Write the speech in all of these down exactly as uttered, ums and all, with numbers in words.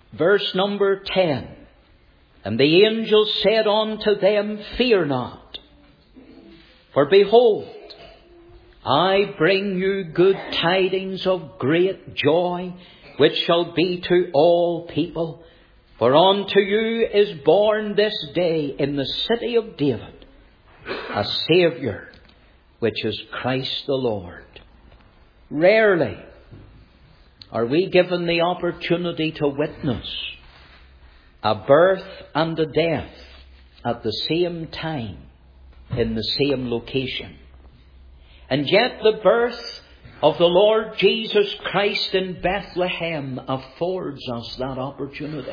verse number ten. And the angel said unto them, Fear not, for behold, I bring you good tidings of great joy, which shall be to all people. For unto you is born this day in the city of David a Saviour, which is Christ the Lord. Rarely are we given the opportunity to witness a birth and a death at the same time in the same location. And yet the birth of the Lord Jesus Christ in Bethlehem affords us that opportunity.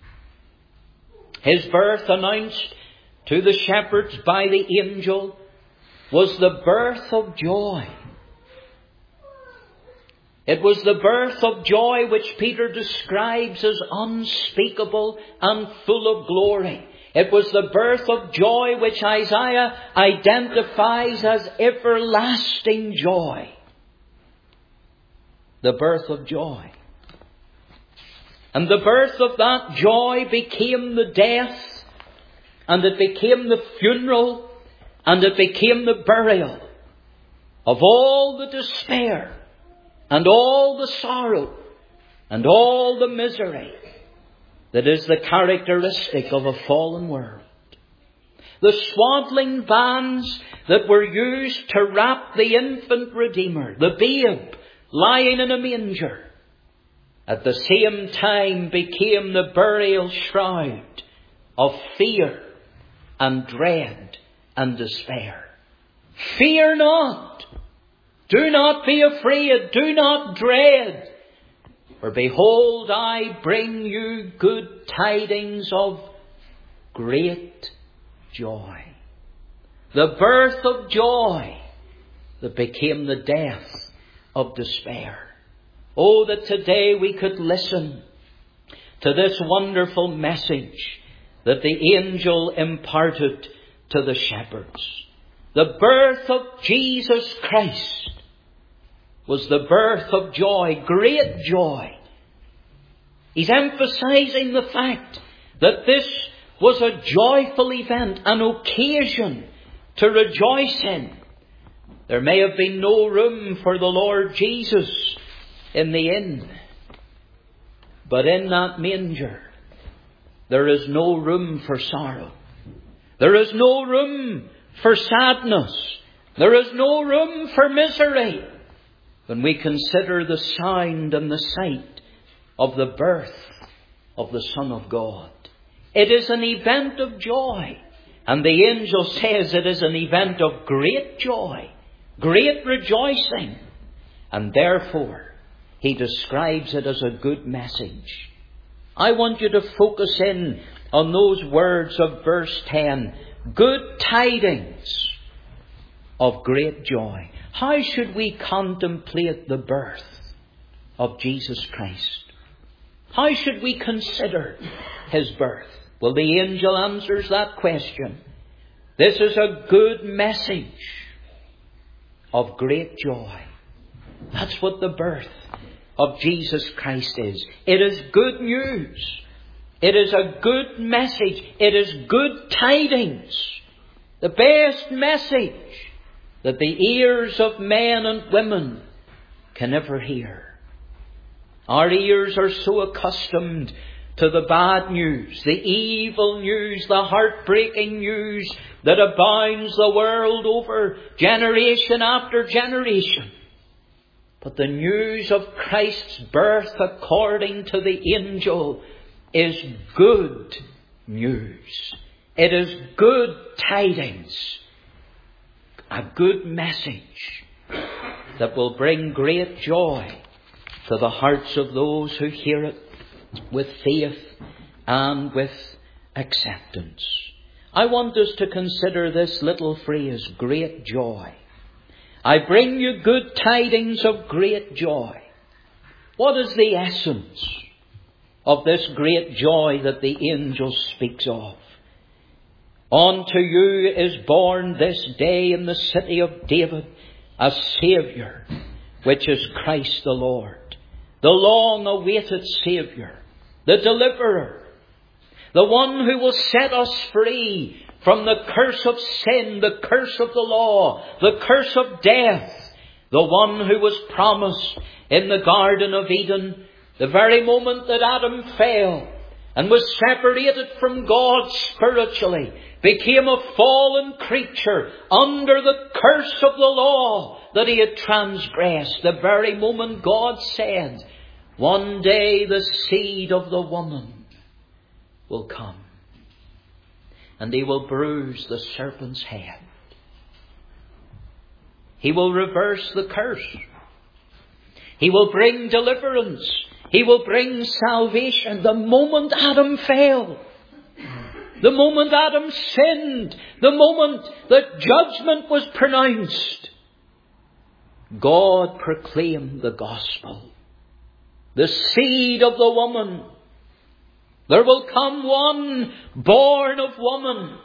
His birth, announced to the shepherds by the angel, was the birth of joy. It was the birth of joy which Peter describes as unspeakable and full of glory. It was the birth of joy which Isaiah identifies as everlasting joy. The birth of joy. And the birth of that joy became the death, and it became the funeral, and it became the burial of all the despair, and all the sorrow, and all the misery that is the characteristic of a fallen world. The swaddling bands that were used to wrap the infant Redeemer, the babe lying in a manger, at the same time became the burial shroud of fear and dread and despair. Fear not. Do not be afraid. Do not dread. For behold, I bring you good tidings of great joy. The birth of joy that became the death of despair. Oh, that today we could listen to this wonderful message that the angel imparted to the shepherds. The birth of Jesus Christ was the birth of joy, great joy. He's emphasizing the fact that this was a joyful event, an occasion to rejoice in. There may have been no room for the Lord Jesus in the inn, but in that manger there is no room for sorrow. There is no room for sadness. There is no room for misery when we consider the sound and the sight of the birth of the Son of God. It is an event of joy. And the angel says it is an event of great joy, great rejoicing. And therefore, he describes it as a good message. I want you to focus in on those words of verse ten. Good tidings of great joy. How should we contemplate the birth of Jesus Christ? How should we consider his birth? Well, the angel answers that question. This is a good message of great joy. That's what the birth of Jesus Christ is. It is good news. It is a good message. It is good tidings. The best message that the ears of men and women can ever hear. Our ears are so accustomed to the bad news, the evil news, the heartbreaking news that abounds the world over generation after generation. But the news of Christ's birth, according to the angel, is good news. It is good tidings. A good message that will bring great joy to the hearts of those who hear it with faith and with acceptance. I want us to consider this little phrase, great joy. I bring you good tidings of great joy. What is the essence of this great joy that the angel speaks of? Unto you is born this day in the city of David a Saviour, which is Christ the Lord. The long-awaited Saviour, the deliverer, the one who will set us free from the curse of sin, the curse of the law, the curse of death, the one who was promised in the Garden of Eden, the very moment that Adam fell and was separated from God spiritually, became a fallen creature under the curse of the law that he had transgressed. The very moment God said, one day the seed of the woman will come, and he will bruise the serpent's head. He will reverse the curse. He will bring deliverance. He will bring salvation. The moment Adam fell, the moment Adam sinned, the moment that judgment was pronounced, God proclaimed the gospel. The seed of the woman. There will come one born of woman,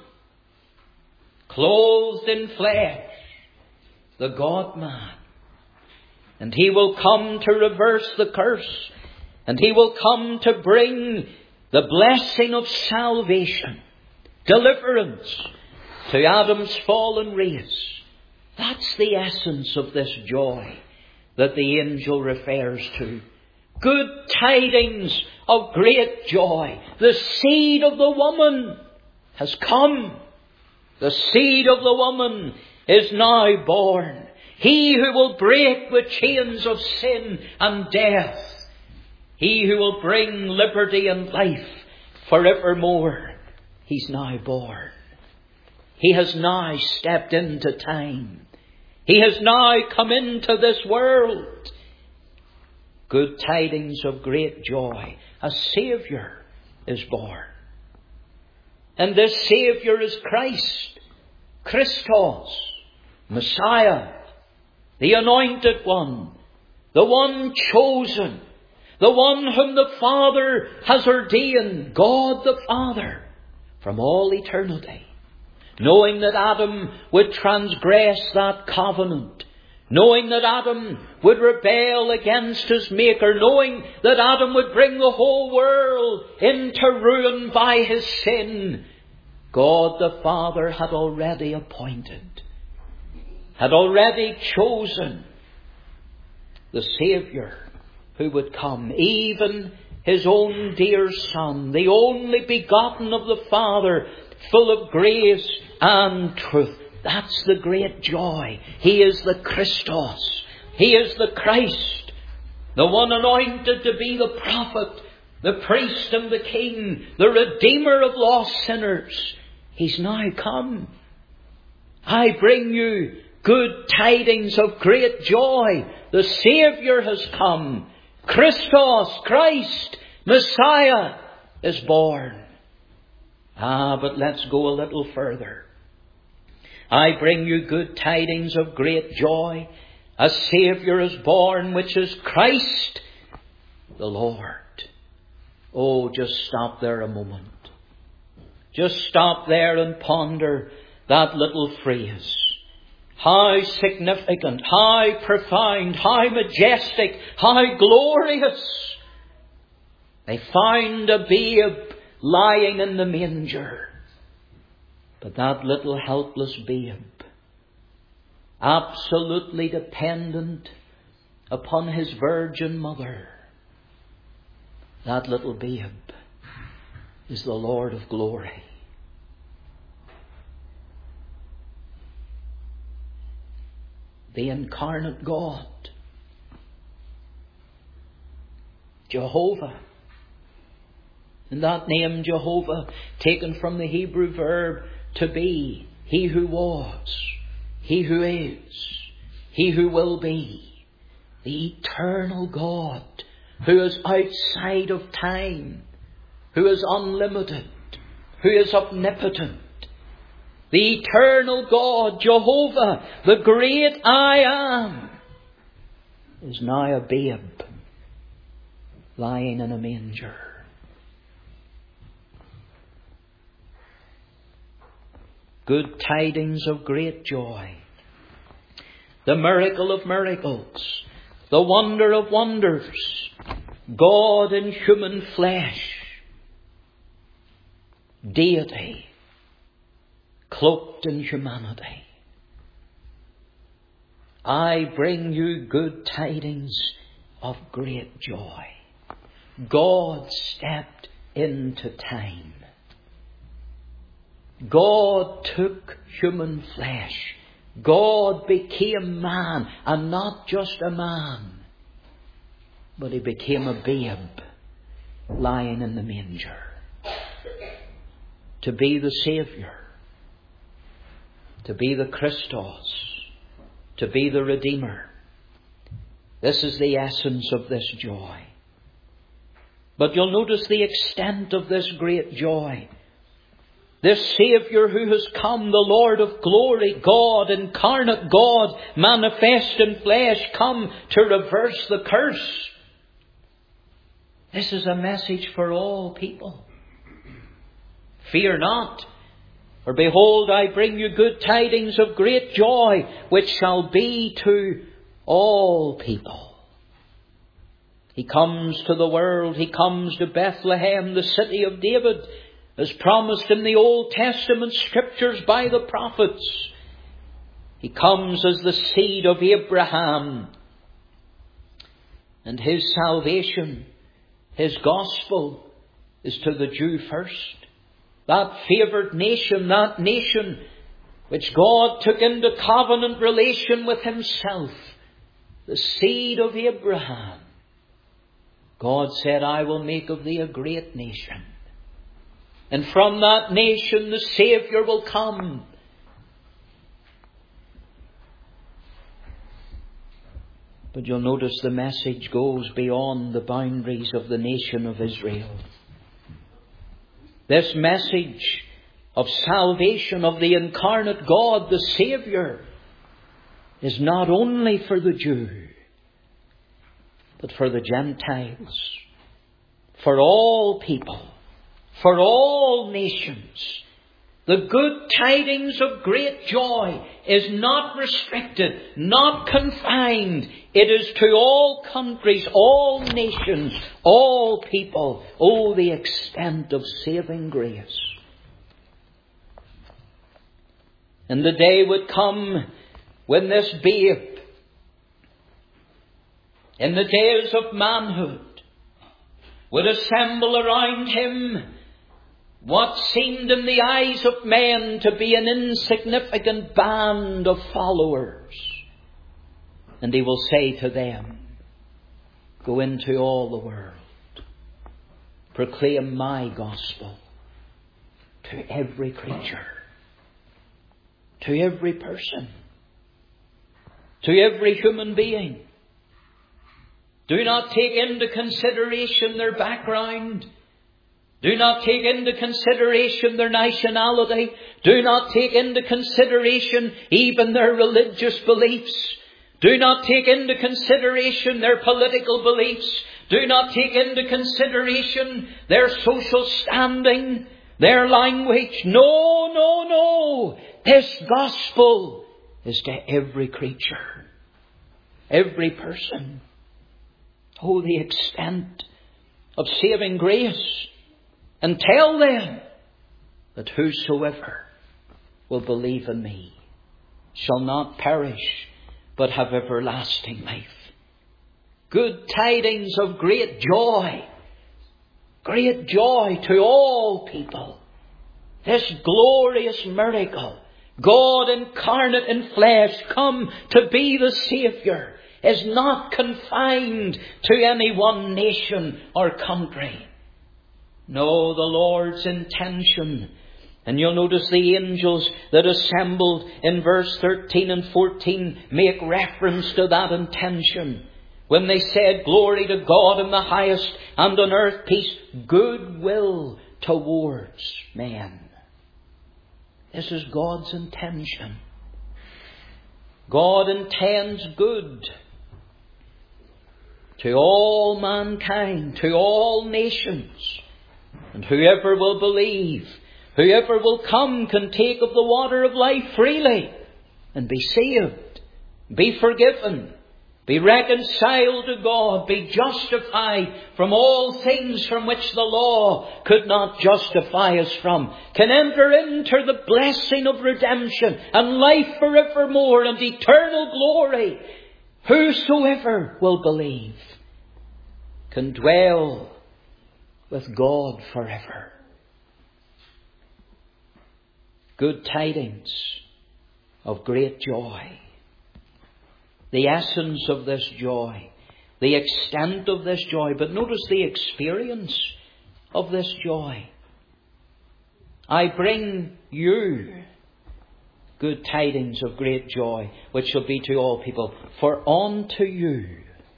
clothed in flesh, the God-man. And he will come to reverse the curse. And he will come to bring the blessing of salvation, deliverance to Adam's fallen race. That's the essence of this joy that the angel refers to. Good tidings of great joy. The seed of the woman has come. The seed of the woman is now born. He who will break the chains of sin and death. He who will bring liberty and life forevermore. He's now born. He has now stepped into time. He has now come into this world. Good tidings of great joy. A Saviour is born. And this Saviour is Christ. Christos. Messiah. The Anointed One. The one chosen. The one whom the Father has ordained. God the Father. From all eternity. Knowing that Adam would transgress that covenant. Knowing that Adam would rebel against his Maker. Knowing that Adam would bring the whole world into ruin by his sin. God the Father had already appointed, had already chosen the Saviour who would come. Even his own dear Son, the only begotten of the Father, full of grace and truth. That's the great joy. He is the Christos. He is the Christ. The one anointed to be the prophet, the priest and the king, the redeemer of lost sinners. He's now come. I bring you good tidings of great joy. The Saviour has come. Christos, Christ, Messiah is born. Ah, but let's go a little further. I bring you good tidings of great joy. A Saviour is born, which is Christ the Lord. Oh, just stop there a moment. Just stop there and ponder that little phrase. How significant, how profound, how majestic, how glorious. They found a babe lying in the manger. But that little helpless babe, absolutely dependent upon his virgin mother, that little babe is the Lord of glory. The incarnate God, Jehovah. And that name Jehovah, taken from the Hebrew verb to be, he who was, he who is, he who will be, the eternal God, who is outside of time, who is unlimited, who is omnipotent. The eternal God, Jehovah, the great I Am, is now a babe lying in a manger. Good tidings of great joy. The miracle of miracles. The wonder of wonders. God in human flesh, deity cloaked in humanity. I bring you good tidings of great joy. God stepped into time. God took human flesh. God became man, and not just a man, but he became a babe lying in the manger to be the Saviour, to be the Christos, to be the Redeemer. This is the essence of this joy. But you'll notice the extent of this great joy. This Saviour who has come, the Lord of glory, God, incarnate God, manifest in flesh, come to reverse the curse. This is a message for all people. Fear not, for behold, I bring you good tidings of great joy, which shall be to all people. He comes to the world. He comes to Bethlehem, the city of David, as promised in the Old Testament scriptures by the prophets. He comes as the seed of Abraham. And his salvation, his gospel, is to the Jew first. That favoured nation, that nation which God took into covenant relation with himself. The seed of Abraham. God said, I will make of thee a great nation. And from that nation the Saviour will come. But you'll notice the message goes beyond the boundaries of the nation of Israel. This message of salvation of the incarnate God, the Saviour, is not only for the Jew, but for the Gentiles, for all people, for all nations. The good tidings of great joy is not restricted, not confined. It is to all countries, all nations, all people. Oh, the extent of saving grace. And the day would come when this babe, in the days of manhood, would assemble around him what seemed in the eyes of men to be an insignificant band of followers. And he will say to them, go into all the world, proclaim my gospel to every creature, to every person, to every human being. Do not take into consideration their background. Do not take into consideration their nationality. Do not take into consideration even their religious beliefs. Do not take into consideration their political beliefs. Do not take into consideration their social standing, their language. No, no, no. This gospel is to every creature, every person. Oh, the extent of saving grace. And tell them that whosoever will believe in me shall not perish, but have everlasting life. Good tidings of great joy. Great joy to all people. This glorious miracle. God incarnate in flesh, come to be the Saviour, is not confined to any one nation or country. No, the Lord's intention. And you'll notice the angels that assembled in verse thirteen and fourteen make reference to that intention. When they said, glory to God in the highest, and on earth peace, goodwill towards men. This is God's intention. God intends good to all mankind, to all nations. And whoever will believe, whoever will come, can take of the water of life freely and be saved, be forgiven, be reconciled to God, be justified from all things from which the law could not justify us from, can enter into the blessing of redemption and life forevermore and eternal glory. Whosoever will believe can dwell with God forever. Good tidings of great joy. The essence of this joy, the extent of this joy, but notice the experience of this joy. I bring you good tidings of great joy, which shall be to all people. For unto you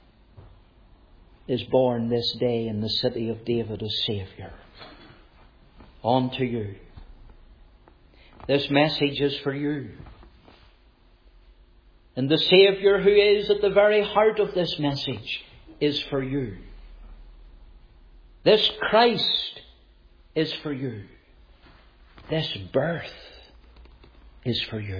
is born this day in the city of David a Saviour. Unto you. This message is for you. And the Saviour who is at the very heart of this message is for you. This Christ is for you. This birth is for you.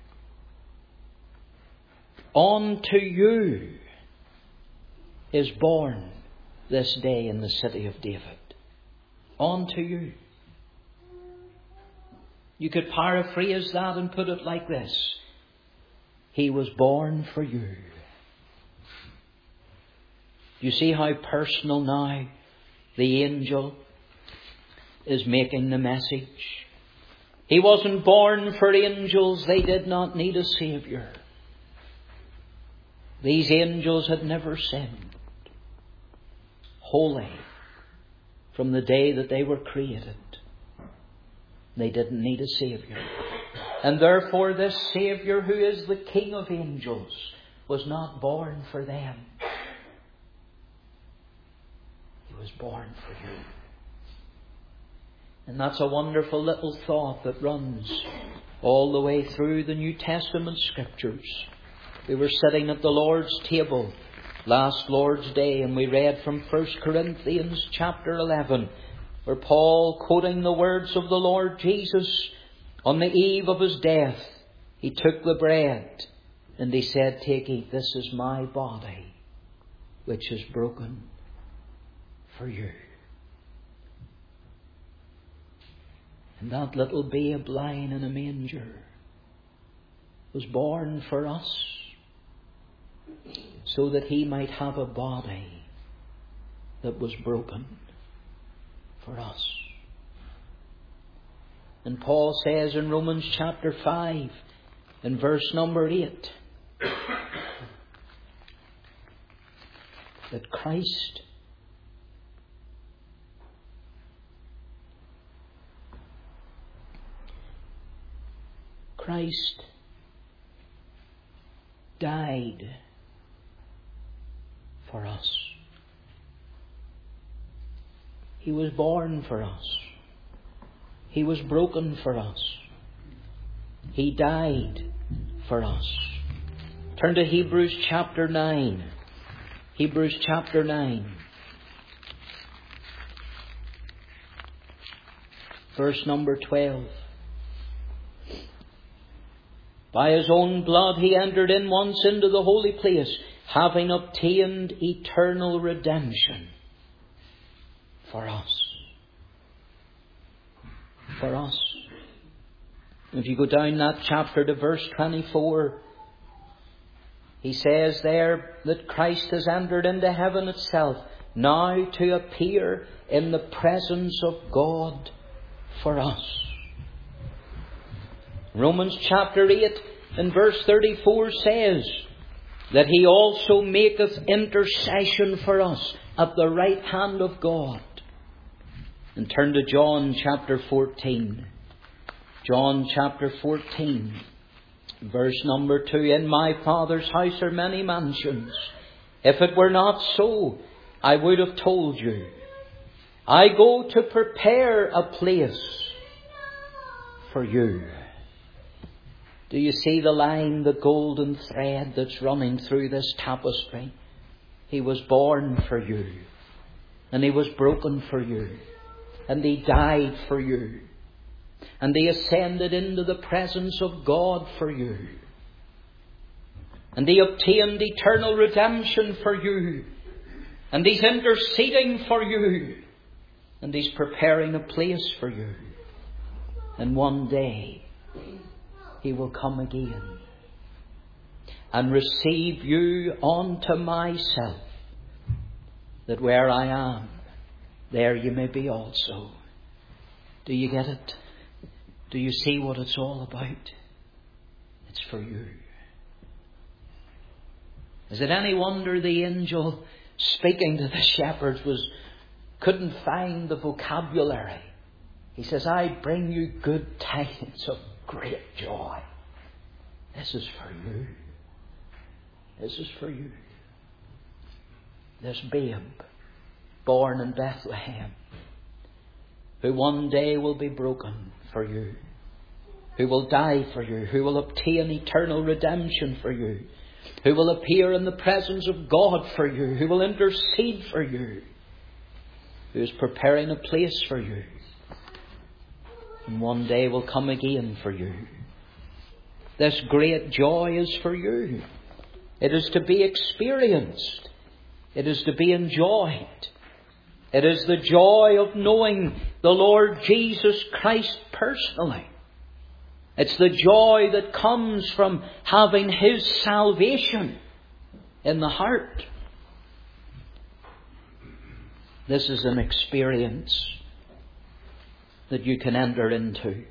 Unto you is born this day in the city of David. Unto you. You could paraphrase that and put it like this. He was born for you. You see how personal now the angel is making the message? He wasn't born for angels. They did not need a Saviour. These angels had never sinned. Holy from the day that they were created. They didn't need a Saviour. And therefore this Saviour, who is the King of angels, was not born for them. He was born for you. And that's a wonderful little thought that runs all the way through the New Testament Scriptures. We were sitting at the Lord's table last Lord's Day, and we read from First Corinthians chapter eleven, where Paul, quoting the words of the Lord Jesus, on the eve of his death, he took the bread and he said, "Take, eat, this is my body, which is broken for you." And that little babe lying in a manger was born for us, so that he might have a body that was broken for us. And Paul says in Romans chapter five, in verse number eight, that Christ Christ died for us. He was born for us. He was broken for us. He died for us. Turn to Hebrews chapter nine. Hebrews chapter nine. Verse number twelve. By his own blood he entered in once into the holy place, having obtained eternal redemption for us. For us. If you go down that chapter to verse twenty-four, he says there that Christ has entered into heaven itself, now to appear in the presence of God for us. Romans chapter eight and verse thirty-four says that he also maketh intercession for us at the right hand of God. And turn to John chapter fourteen. John chapter fourteen, verse number two. In my Father's house are many mansions. If it were not so, I would have told you. I go to prepare a place for you. Do you see the line, the golden thread that's running through this tapestry? He was born for you. And he was broken for you. And he died for you. And he ascended into the presence of God for you. And He obtained eternal redemption for you. And He's interceding for you. And He's preparing a place for you. And one day He will come again and receive you unto myself, that where I am, there you may be also. Do you get it? Do you see what it's all about? It's for you. Is it any wonder the angel speaking to the shepherds was couldn't find the vocabulary? He says, I bring you good tidings of great joy. This is for you. This is for you. This babe born in Bethlehem, who one day will be broken for you, who will die for you, who will obtain eternal redemption for you, who will appear in the presence of God for you, who will intercede for you, who is preparing a place for you, and one day will come again for you. This great joy is for you. It is to be experienced. It is to be enjoyed. It is the joy of knowing the Lord Jesus Christ personally. It's the joy that comes from having His salvation in the heart. This is an experience that you can enter into.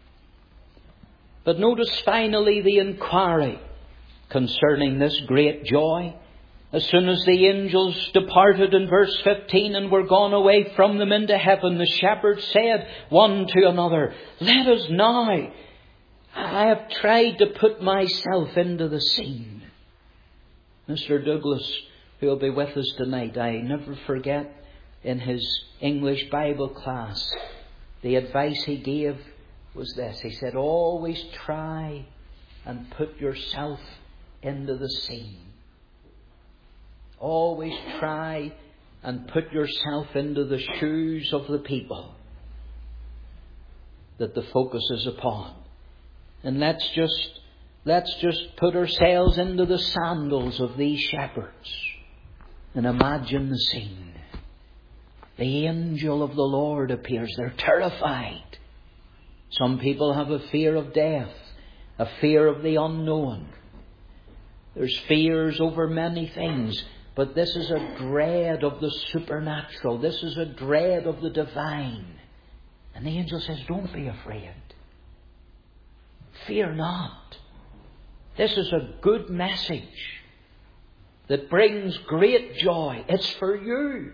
But notice finally the inquiry concerning this great joy. As soon as the angels departed in verse fifteen and were gone away from them into heaven, the shepherds said one to another, let us now. I have tried to put myself into the scene. Mister Douglas, who will be with us tonight, I never forget in his English Bible class, the advice he gave was this. He said, always try and put yourself into the scene. Always try and put yourself into the shoes of the people that the focus is upon. And let's just, let's just put ourselves into the sandals of these shepherds and imagine the scene. The angel of the Lord appears. They're terrified. Some people have a fear of death, a fear of the unknown. There's fears over many things, but this is a dread of the supernatural. This is a dread of the divine. And the angel says, don't be afraid. Fear not. This is a good message that brings great joy. It's for you.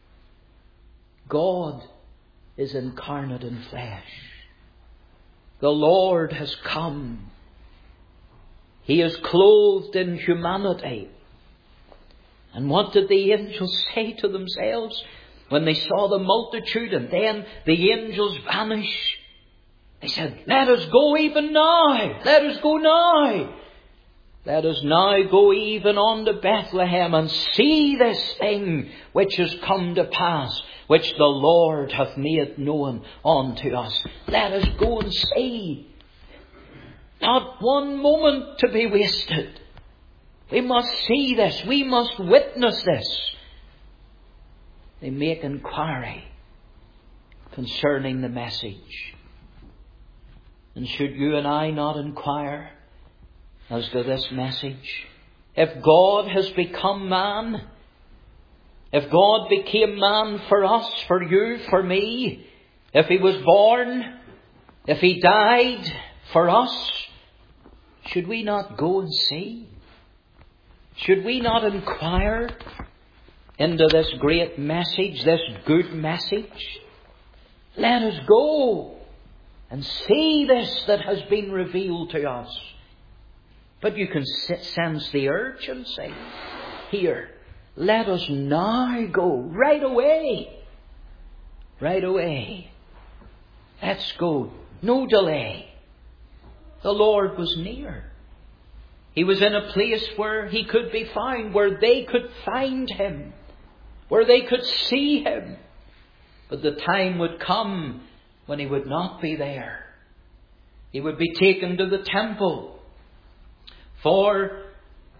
God is incarnate in flesh. The Lord has come. He is clothed in humanity. And what did the angels say to themselves when they saw the multitude and then the angels vanish? They said, let us go even now. Let us go now. Let us now go even on to Bethlehem and see this thing which has come to pass, which the Lord hath made known unto us. Let us go and see. Not one moment to be wasted. We must see this. We must witness this. They make inquiry concerning the message. And should you and I not inquire as to this message? If God has become man, if God became man for us, for you, for me, if He was born, if He died for us, should we not go and see? Should we not inquire into this great message, this good message? Let us go and see this that has been revealed to us. But you can sense the urgency here. Let us now go, right away. Right away. Let's go. No delay. The Lord was near. He was in a place where He could be found, where they could find Him, where they could see Him. But the time would come when He would not be there. He would be taken to the temple. For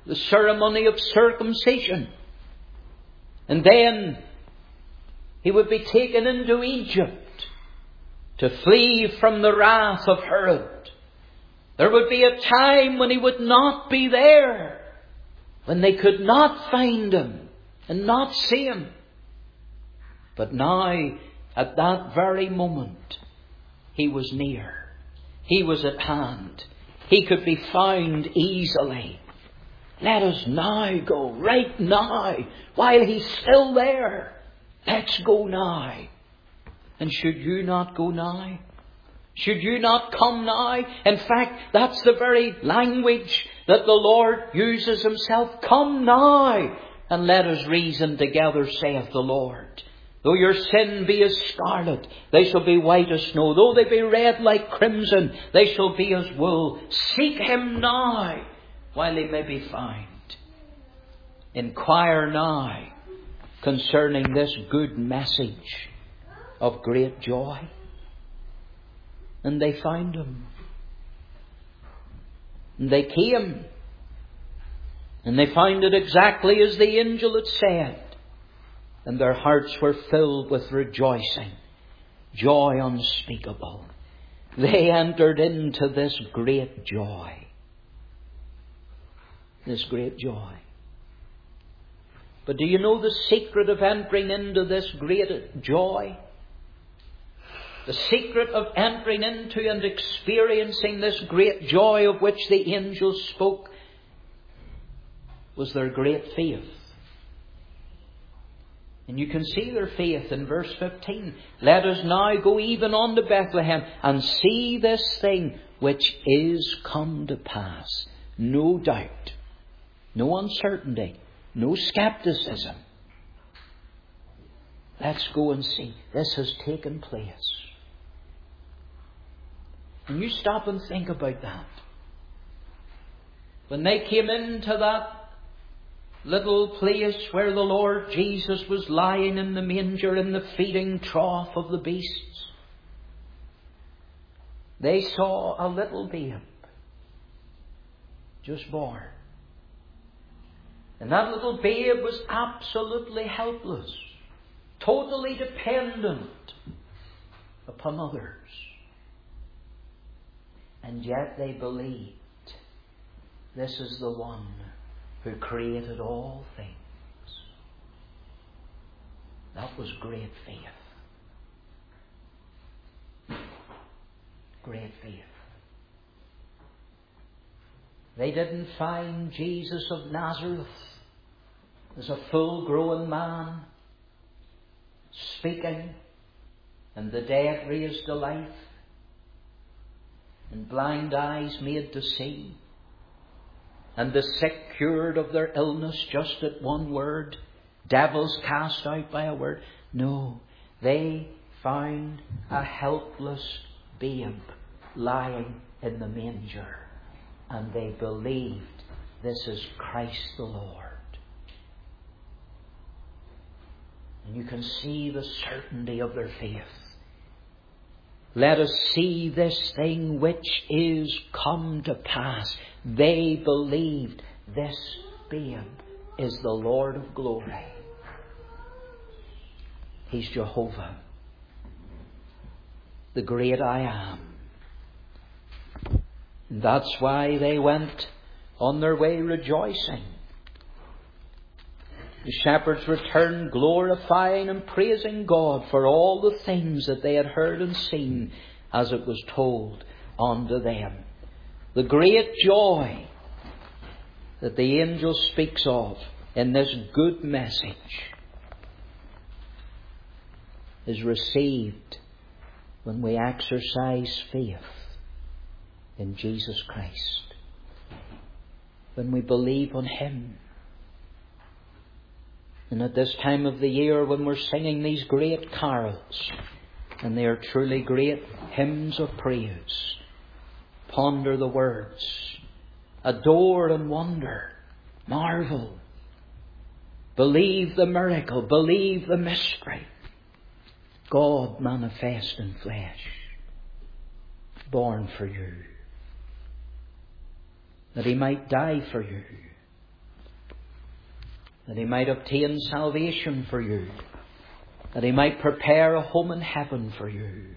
the ceremony of circumcision. And then he would be taken into Egypt to flee from the wrath of Herod. There would be a time when he would not be there, when they could not find him and not see him. But now, at that very moment, he was near. He was at hand. He could be found easily. Let us now go, right now, while he's still there. Let's go now. And should you not go now? Should you not come now? In fact, that's the very language that the Lord uses himself. Come now, and let us reason together, saith the Lord. Though your sin be as scarlet, they shall be white as snow. Though they be red like crimson, they shall be as wool. Seek him now, while he may be found. Inquire now concerning this good message of great joy. And they found him. And they came. And they found it exactly as the angel had said. And their hearts were filled with rejoicing, joy unspeakable. They entered into this great joy. This great joy. But do you know the secret of entering into this great joy? The secret of entering into and experiencing this great joy of which the angels spoke was their great faith. And you can see their faith in verse fifteen. Let us now go even on to Bethlehem and see this thing which is come to pass. No doubt, no uncertainty, no skepticism. Let's go and see. This has taken place. And you stop and think about that. When they came into that little place where the Lord Jesus was lying in the manger in the feeding trough of the beasts, they saw a little babe just born. And that little babe was absolutely helpless, totally dependent upon others. And yet they believed this is the one who created all things. That was great faith. Great faith. They didn't find Jesus of Nazareth as a full-grown man, speaking, and the dead raised to life, and blind eyes made to see, and the sick cured of their illness just at one word, devils cast out by a word. No, they found a helpless babe lying in the manger, and they believed this is Christ the Lord. And you can see the certainty of their faith. Let us see this thing which is come to pass. They believed this babe is the Lord of glory. He's Jehovah, the great I am. And that's why they went on their way rejoicing. The shepherds returned glorifying and praising God for all the things that they had heard and seen as it was told unto them. The great joy that the angel speaks of in this good message is received when we exercise faith in Jesus Christ. When we believe on Him. And at this time of the year when we're singing these great carols, and they are truly great hymns of praise, ponder the words, adore and wonder, marvel, believe the miracle, believe the mystery. God manifest in flesh, born for you, that He might die for you, that He might obtain salvation for you, that He might prepare a home in heaven for you.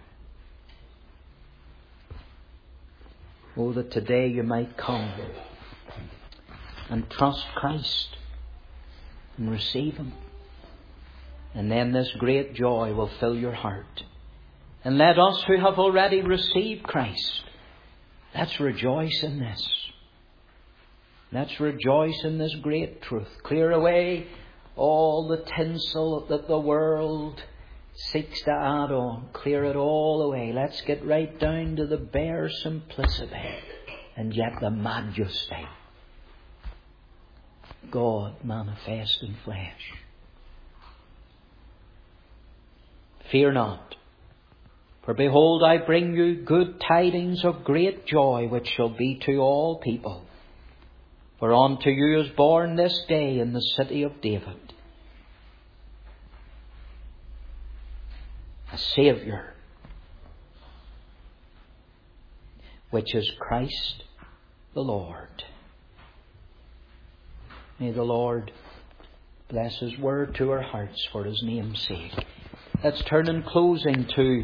Oh, that today you might come and trust Christ and receive Him. And then this great joy will fill your heart. And let us who have already received Christ, let's rejoice in this. Let's rejoice in this great truth. Clear away all the tinsel that the world seeks to add on. Clear it all away. Let's get right down to the bare simplicity and yet the majesty. God manifest in flesh. Fear not, for behold, I bring you good tidings of great joy, which shall be to all people. For unto you is born this day in the city of David a Saviour, which is Christ the Lord. May the Lord bless His word to our hearts for His name's sake. Let's turn in closing to